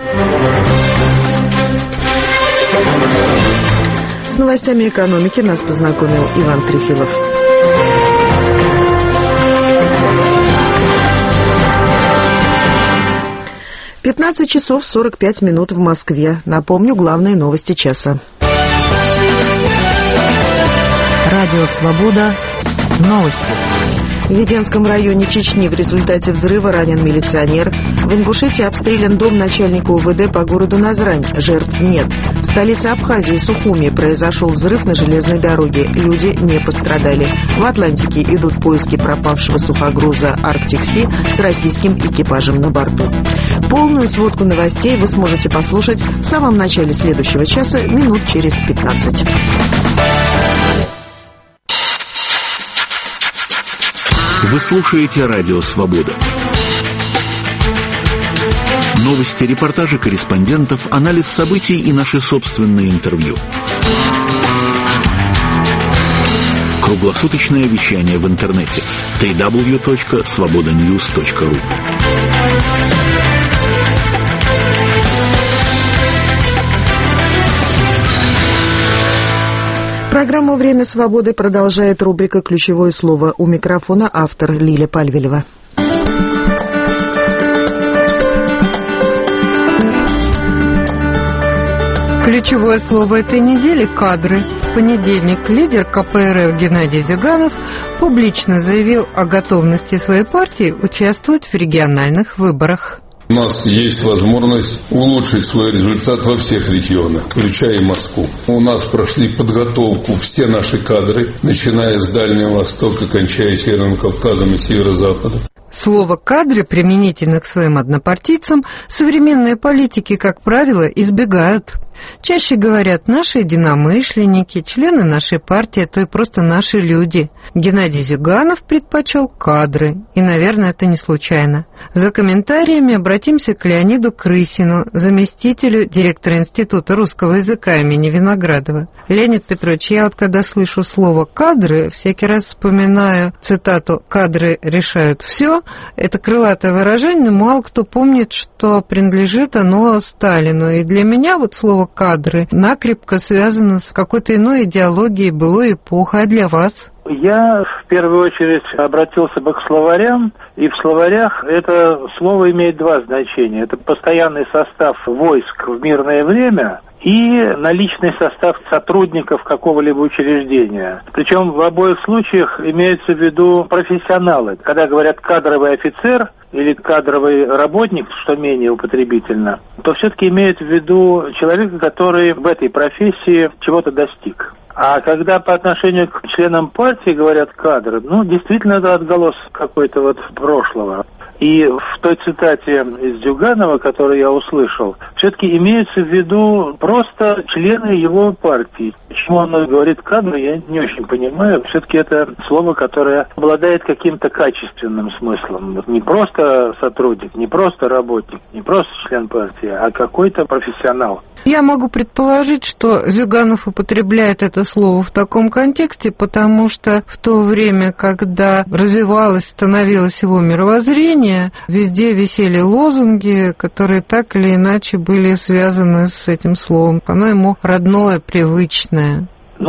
С новостями экономики нас познакомил Иван Трефилов. — 15 часов 45 минут в Москве. Напомню, главные новости часа. Радио «Свобода». Новости. В Веденском районе Чечни в результате взрыва ранен милиционер. В Ингушетии обстрелян дом начальника УВД по городу Назрань. Жертв нет. В столице Абхазии, Сухуми, произошел взрыв на железной дороге. Люди не пострадали. В Атлантике идут поиски пропавшего сухогруза «Арктик-Си» с российским экипажем на борту. Полную сводку новостей вы сможете послушать в самом начале следующего часа, минут через 15. Вы слушаете «Радио Свобода». Новости, репортажи корреспондентов, анализ событий и наши собственные интервью. Круглосуточное вещание в интернете www.svobodanews.ru. Программу «Время свободы» продолжает рубрика «Ключевое слово». У микрофона автор Лиля Пальвелева. Ключевое слово этой недели – кадры. В понедельник лидер КПРФ Геннадий Зюганов публично заявил о готовности своей партии участвовать в региональных выборах. У нас есть возможность улучшить свой результат во всех регионах, включая и Москву. У нас прошли подготовку все наши кадры, начиная с Дальнего Востока, кончая Северным Кавказом и Северо-Западом. Слово «кадры» применительно к своим однопартийцам современные политики, как правило, избегают. Чаще говорят «наши единомышленники», «члены нашей партии», а то и просто «наши люди». Геннадий Зюганов предпочел «кадры», и, наверное, это не случайно. За комментариями обратимся к Леониду Крысину, заместителю директора Института русского языка имени Виноградова. Леонид Петрович, я вот когда слышу слово «кадры», всякий раз вспоминаю цитату «кадры решают все». Это крылатое выражение, но мало кто помнит, что принадлежит оно Сталину. И для меня вот слово «кадры» накрепко связано с какой-то иной идеологией былой эпохи. А для вас? Я в первую очередь обратился бы к словарям, и в словарях это слово имеет два значения. Это постоянный состав войск в мирное время и наличный состав сотрудников какого-либо учреждения. Причем в обоих случаях имеются в виду профессионалы. Когда говорят «кадровый офицер», или кадровый работник, что менее употребительно, то все-таки имеют в виду человека, который в этой профессии чего-то достиг. А когда по отношению к членам партии говорят «кадры», действительно это отголос какой-то вот прошлого. И в той цитате из Зюганова, которую я услышал, все-таки имеется в виду просто члены его партии. Почему он говорит «кадры», я не очень понимаю. Все-таки это слово, которое обладает каким-то качественным смыслом. Не просто сотрудник, не просто работник, не просто член партии, а какой-то профессионал. Я могу предположить, что Зюганов употребляет это слово в таком контексте, потому что в то время, когда развивалось, становилось его мировоззрение, везде висели лозунги, которые так или иначе были связаны с этим словом. Оно ему родное, привычное.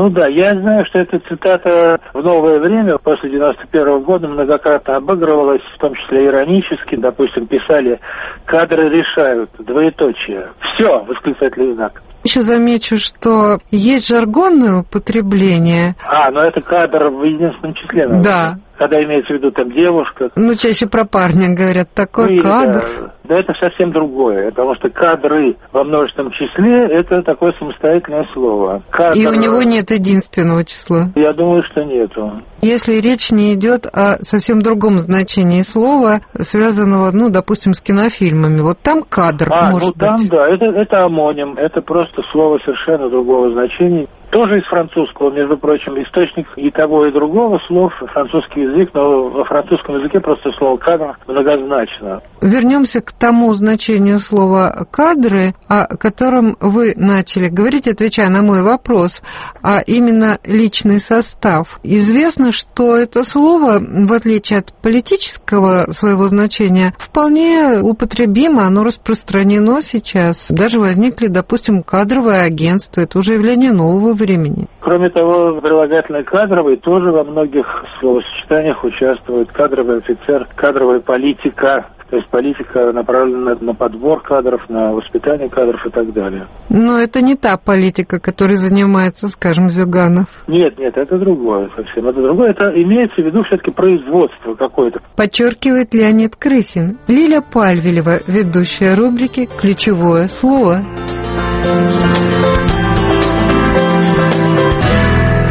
Я знаю, что эта цитата в новое время, после 91 года, многократно обыгрывалась, в том числе иронически. Допустим, писали «кадры решают», двоеточие. «Все», восклицательный знак. Еще замечу, что есть жаргонное употребление. Это кадр в единственном числе, наверное. Да. Когда имеется в виду там девушка. Чаще про парня говорят, такой кадр. Да, это совсем другое, потому что кадры во множественном числе – это такое самостоятельное слово. Кадр... И у него нет единственного числа. Я думаю, что нету. Если речь не идет о совсем другом значении слова, связанного, допустим, с кинофильмами, вот там кадр может там, быть. Да, это амоним, это просто слово совершенно другого значения. Тоже из французского, между прочим, источник и того, и другого слов, французский язык, но во французском языке просто слово «кадр» многозначно. Вернемся к тому значению слова «кадры», о котором вы начали говорить, отвечая на мой вопрос, а именно личный состав. Известно, что это слово, в отличие от политического своего значения, вполне употребимо, оно распространено сейчас. Даже возникли, допустим, кадровые агентства, это уже явление нового времени. Кроме того, прилагательное «кадровый» тоже во многих словосочетаниях участвует. Кадровый офицер, кадровая политика. То есть политика направлена на подбор кадров, на воспитание кадров и так далее. Но это не та политика, которой занимается, скажем, Зюганов. Нет, это другое совсем. Это другое. Это имеется в виду все-таки производство какое-то. Подчеркивает Леонид Крысин. Лиля Пальвелева, ведущая рубрики «Ключевое слово». В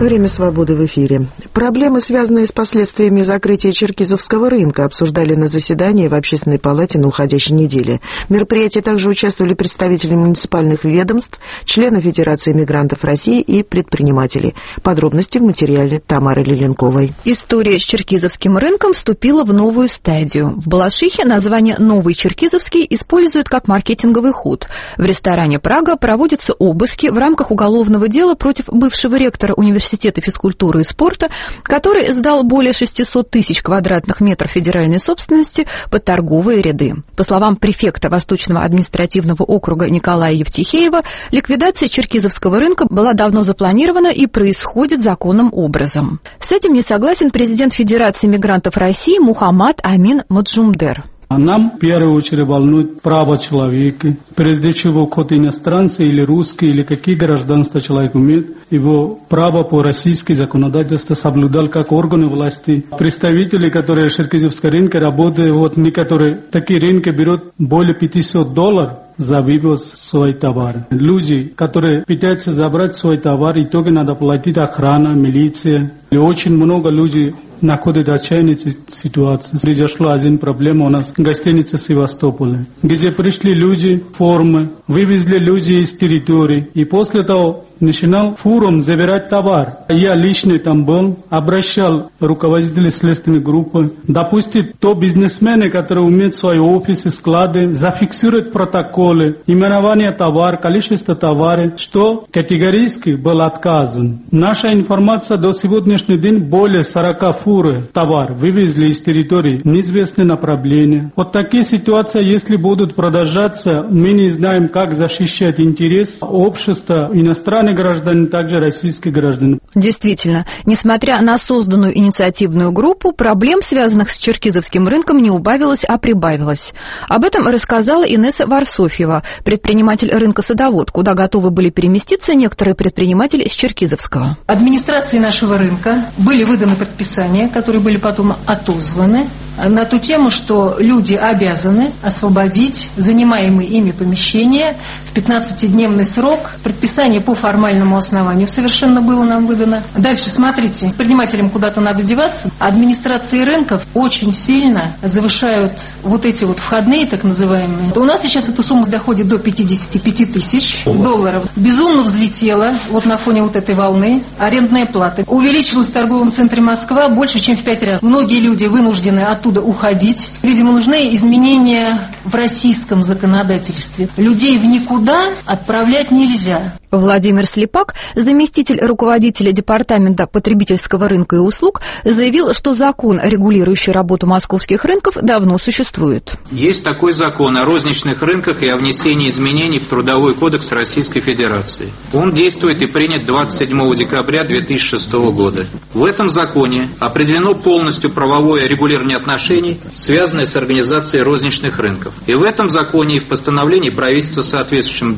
Время свободы в эфире. Проблемы, связанные с последствиями закрытия Черкизовского рынка, обсуждали на заседании в Общественной палате на уходящей неделе. В мероприятии также участвовали представители муниципальных ведомств, члены Федерации мигрантов России и предприниматели. Подробности в материале Тамары Лиленковой. История с Черкизовским рынком вступила в новую стадию. В Балашихе название «Новый Черкизовский» используют как маркетинговый ход. В ресторане «Прага» проводятся обыски в рамках уголовного дела против бывшего ректора Университета физкультуры и спорта, который сдал более 600 тысяч квадратных метров федеральной собственности под торговые ряды. По словам префекта Восточного административного округа Николая Евтихеева, ликвидация Черкизовского рынка была давно запланирована и происходит законным образом. С этим не согласен президент Федерации мигрантов России Мухаммад Амин Маджумдер. Нам в первую очередь волнует право человека. Прежде чего хоть иностранцы или русские, или какие гражданства человек имеет, его право по российскому законодательству соблюдал как органы власти. Представители, которые в Черкизовском рынке работают, вот некоторые такие рынки берут более $500 за вывоз своих товаров. Люди, которые пытаются забрать свой товар, в итоге надо платить охрана, милиция. И очень много людей находят отчаянной ситуации. Произошла один проблема у нас в гостинице Севастополя, где пришли люди в формы, вывезли люди из территории. И после того начинал фуром забирать товар. Я лично там был, обращал руководителей следственной группы. Допустим, то бизнесмены, которые умеют свои офисы, склады, зафиксируют протоколы, именование товара, количество товара, что категорически был отказан. Наша информация до сегодняшнего дня более 40 фур товар вывезли из территории, неизвестное направление. Вот такие ситуации, если будут продолжаться, мы не знаем, как защищать интерес общества, иностранных граждан, также российских граждан. Действительно, несмотря на созданную инициативную группу, проблем, связанных с Черкизовским рынком, не убавилось, а прибавилось. Об этом рассказала Инесса Варсофьева, предприниматель рынка «Садовод», куда готовы были переместиться некоторые предприниматели из Черкизовского. Администрации нашего рынка были выданы предписания, которые были потом отозваны, на ту тему, что люди обязаны освободить занимаемые ими помещения в 15-дневный срок. Предписание по формальному основанию совершенно было нам выдано. Дальше, смотрите, предпринимателям куда-то надо деваться. Администрации рынков очень сильно завышают вот эти вот входные, так называемые. У нас сейчас эта сумма доходит до 55 тысяч долларов. Безумно взлетела вот на фоне вот этой волны арендная плата. Увеличилась в торговом центре Москва больше, чем в 5 раз. Многие люди вынуждены оттуда уходить. Видимо, нужны изменения в российском законодательстве. Людей в никуда отправлять нельзя. Владимир Слепак, заместитель руководителя Департамента потребительского рынка и услуг, заявил, что закон, регулирующий работу московских рынков, давно существует. Есть такой закон о розничных рынках и о внесении изменений в Трудовой кодекс Российской Федерации. Он действует и принят 27 декабря 2006 года. В этом законе определено полностью правовое регулирование отношений, связанное с организацией розничных рынков. И в этом законе и в постановлении правительства соответствующем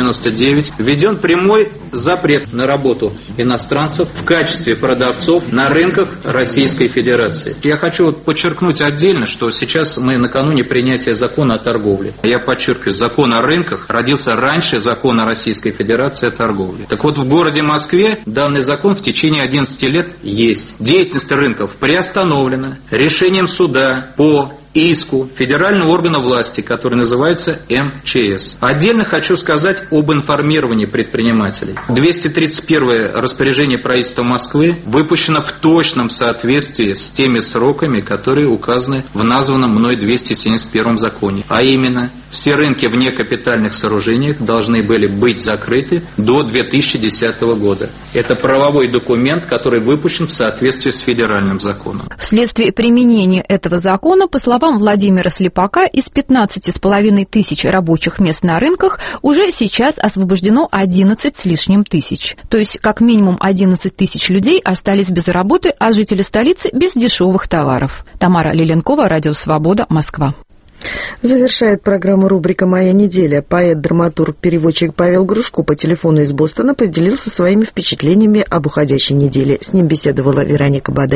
1099 введен прямой запрет на работу иностранцев в качестве продавцов на рынках Российской Федерации. Я хочу подчеркнуть отдельно, что сейчас мы накануне принятия закона о торговле. Я подчеркиваю, закон о рынках родился раньше закона Российской Федерации о торговле. Так вот, в городе Москве данный закон в течение 11 лет есть. Деятельность рынков приостановлена решением суда по иску федерального органа власти, который называется МЧС. Отдельно хочу сказать об информировании предпринимателей. 231 распоряжение правительства Москвы выпущено в точном соответствии с теми сроками, которые указаны в названном мной 271 законе. А именно, все рынки в некапитальных сооружениях должны были быть закрыты до 2010 года. Это правовой документ, который выпущен в соответствии с федеральным законом. Вследствие применения этого закона, по словам Владимира Слепака, из 15,5 тысяч рабочих мест на рынках уже сейчас освобождено 11 с лишним тысяч. То есть как минимум 11 тысяч людей остались без работы, а жители столицы без дешевых товаров. Тамара Лиленкова, Радио Свобода, Москва. Завершает программу рубрика «Моя неделя». Поэт, драматург, переводчик Павел Грушко по телефону из Бостона поделился своими впечатлениями об уходящей неделе. С ним беседовала Вероника Баде.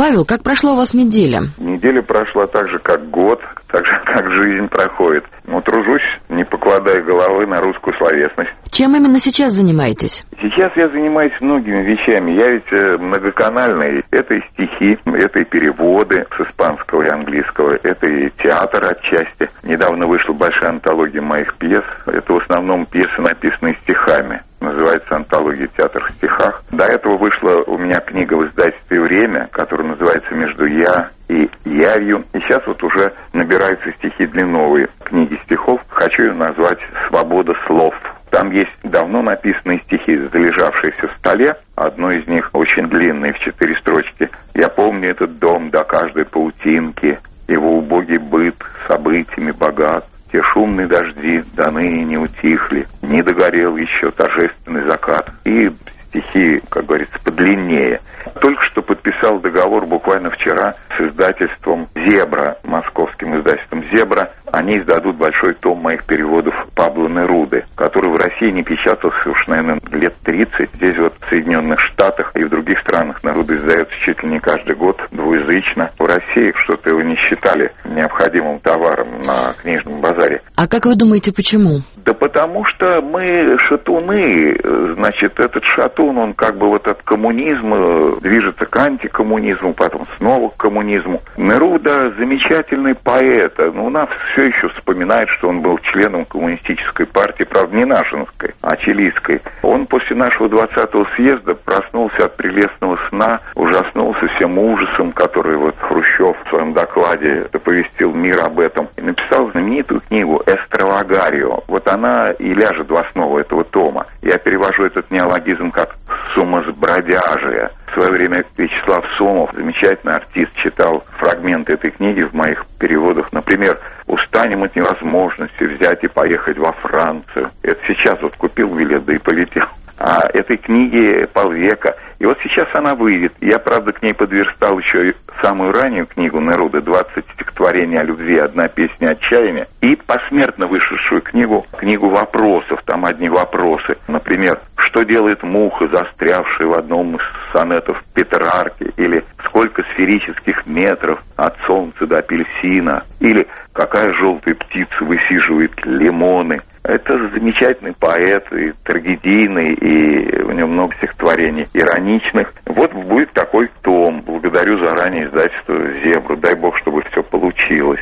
Павел, как прошла у вас неделя? Неделя прошла так же, как год, так же, как жизнь проходит. Тружусь, не покладая головы на русскую словесность. Чем именно сейчас занимаетесь? Сейчас я занимаюсь многими вещами. Я ведь многоканальный. Это и стихи, это и переводы с испанского и английского, это и театр отчасти. Недавно вышла большая антология моих пьес. Это в основном пьесы, написанные стихами. Называется антология «Театр в стихах». До этого вышла у меня книга в издательстве «Время», которая называется «Между я и явью». И сейчас вот уже набираются стихи для новой книги стихов. Хочу ее назвать «Свобода слов». Там есть давно написанные стихи, залежавшиеся в столе. Одно из них очень длинное, в 4 строчки. «Я помню этот дом до каждой паутинки, его убогий быт событиями богат. Те шумные дожди до ныне не утихли, не догорел еще торжественный закат». И стихи, как говорится, подлиннее. Только что подписал договор буквально вчера с издательством «Зебра», московским издательством «Зебра». Они издадут большой том моих переводов Пабло Неруды, который в России не печатался уж, наверное, лет 30. Здесь вот в Соединенных Штатах и в других странах Неруда издается чуть ли не каждый год двуязычно. В России что-то его не считали необходимым товаром на книжном базаре. А как вы думаете, почему? Да потому что мы шатуны. Значит, этот шатун, он как бы вот от коммунизма движется к антикоммунизму, потом снова к коммунизму. Неруда замечательный поэт. Но у нас все еще вспоминает, что он был членом коммунистической партии, правда, не нашинской, а чилийской. Он после нашего 20-го съезда проснулся от прелестного сна, ужаснулся всем ужасом, который вот Хрущев в своем докладе оповестил мир об этом, и написал знаменитую книгу «Эстравагарио». Вот она и ляжет в основу этого тома. Я перевожу этот неологизм как «сумасбродяжие». В свое время Вячеслав Сомов, замечательный артист, читал фрагменты этой книги в моих переводах. Например, «Устанем от невозможности взять и поехать во Францию». Это сейчас вот купил билет, да и полетел. А этой книге полвека. И вот сейчас она выйдет. Я, правда, к ней подверстал еще и самую раннюю книгу Неруды «20 стихотворений о любви, одна песня отчаяния». И посмертно вышедшую книгу вопросов. Там одни вопросы. Например, что делает муха, застрявшая в одном из сонетов Петрарки? Или сколько сферических метров от солнца до апельсина? Или какая желтая птица высиживает лимоны? Это замечательный поэт, и трагедийный, и у него много стихотворений ироничных. Вот будет такой том. Благодарю заранее издательство «Зебру». Дай бог, чтобы все получилось.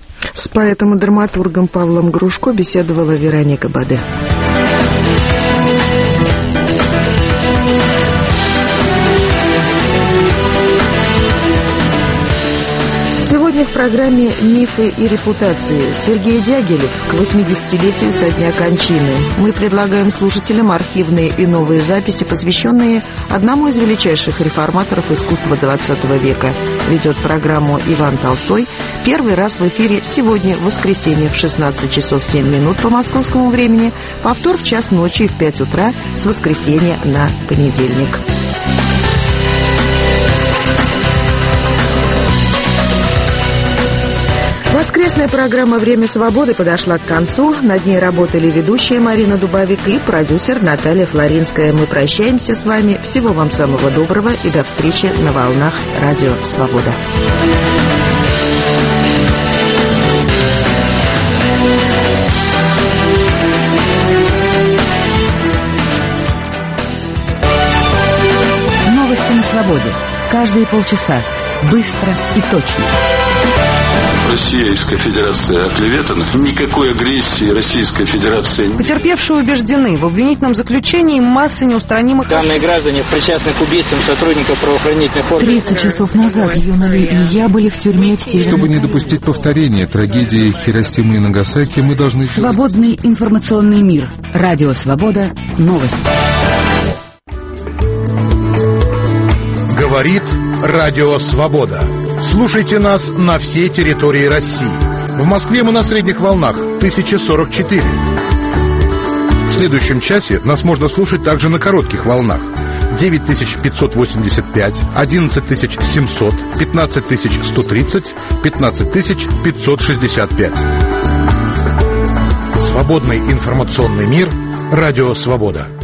С поэтом и драматургом Павлом Грушко беседовала Вероника Баде. Сегодня в программе «Мифы и репутации» Сергей Дягилев к 80-летию со дня кончины. Мы предлагаем слушателям архивные и новые записи, посвященные одному из величайших реформаторов искусства XX века. Ведет программу Иван Толстой. Первый раз в эфире сегодня, в воскресенье, в 16 часов 7 минут по московскому времени. Повтор в час ночи и в 5 утра с воскресенья на понедельник. Воскресная программа «Время свободы» подошла к концу. Над ней работали ведущая Марина Дубовик и продюсер Наталья Флоринская. Мы прощаемся с вами. Всего вам самого доброго и до встречи на волнах Радио Свобода. Новости на свободе. Каждые полчаса. Быстро и точно. Российская Федерация оклеветана. Никакой агрессии Российская Федерация. Потерпевшие убеждены, в обвинительном заключении масса неустранимых... Данные граждане, причастны к убийствам сотрудников правоохранительных органов. 30 часов назад Юнали и я были в тюрьме в Северной Чтобы не допустить повторения трагедии Хиросимы и Нагасаки, мы должны... Свободный информационный мир. Радио Свобода. Новости. Говорит Радио Свобода. Слушайте нас на всей территории России. В Москве мы на средних волнах 1044. В следующем часе нас можно слушать также на коротких волнах 9585, 11700, 15130, 15565. Свободный информационный мир. Радио Свобода.